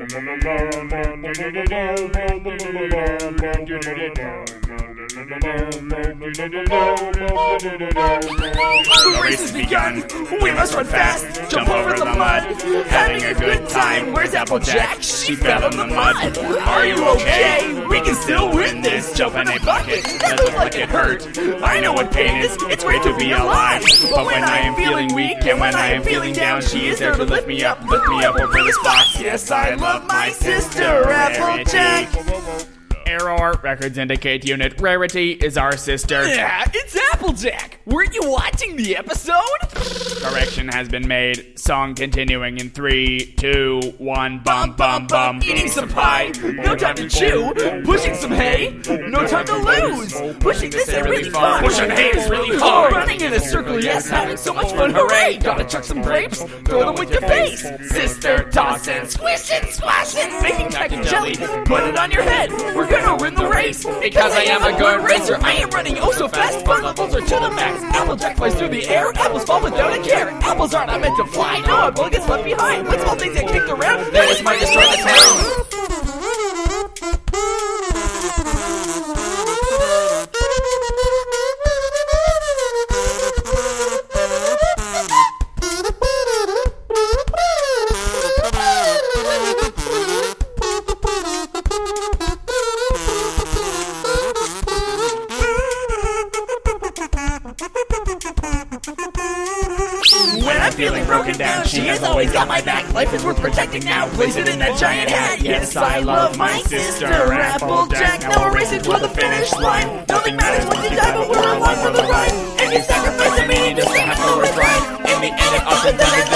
The race has begun. We must run fast, jump over the mud. Having a good time. Where's Applejack? She fell in the mud. Are you okay? We can still win this. Jump in a bucket. That looks like it hurt. I know what pain is. It's great to be alive. But when I am feeling weak and when I am feeling down, she is there to lift me up over this box. Yes, I love my sister, Applejack. Error. Records indicate unit rarity is our sister. Yeah, it's Applejack. Weren't you watching the episode? Correction has been made. Song continuing in 3, 2, 1. Bum bum bum. Eating some pie, no time to chew. Pushing some hay, no time to lose. Pushing this is really fun. Pushing hay is really hard. Running in a circle, yes, having so much fun. Hooray! Gotta chuck some grapes, throw them with your face. Sister, tossing, squishing, squashing, making mac and jelly. Put it on your head. We're gonna win the race because I am a good racer. I am running oh so fast. Fun levels are to the max. Applejack flies through the air. Apples fall without a care. Apples aren't meant to fly. No, a ball gets left behind. When small things get kicked around, that is might destroy the town. When I'm feeling broken down, she has always got my back. Life is worth protecting now. Place it in that giant hat. Yes, I love my sister, Applejack. Now we're racing to the finish line. Nothing matters when you die, but we're along for the ride. And you sacrifice a meaning just to have to right. In the end, it's up and done.